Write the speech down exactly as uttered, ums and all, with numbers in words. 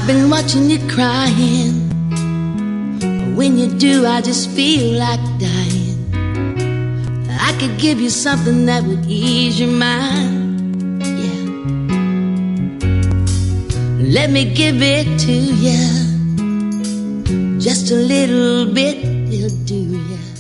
I've been watching you crying. When you do, I just feel like dying. I could give you something that would ease your mind. Yeah. Let me give it to you. Just a little bit will do ya.